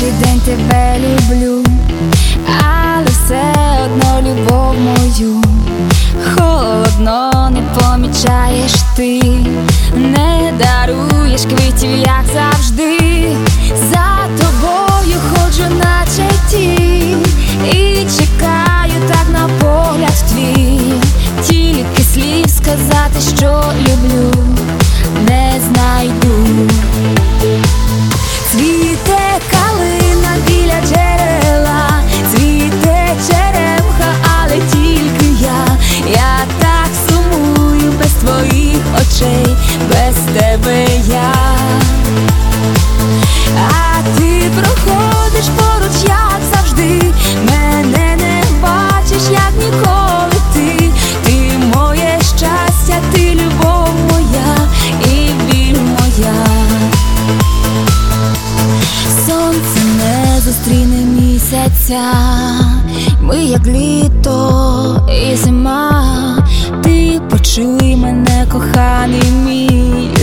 перший день тебе люблю, але все одно любов мою холодно не помічаєш ти, не даруєш квітів, як завжди. За тобою ходжу наче тінь і чекаю так на погляд твій. Тільки слів сказати, що люблю, не знайду. Цвіте калина біля джерела, цвіте черемха, але тільки я так сумую без твоїх очей, без тебе я. А ти проходиш поруч, як завжди, мене не бачиш, як ніколи ти. Ти моє щастя, ти любов моя і біль моя. Сонце не зустріне місяця, ми як літо і зима. Ти почуй мене, коханий мій,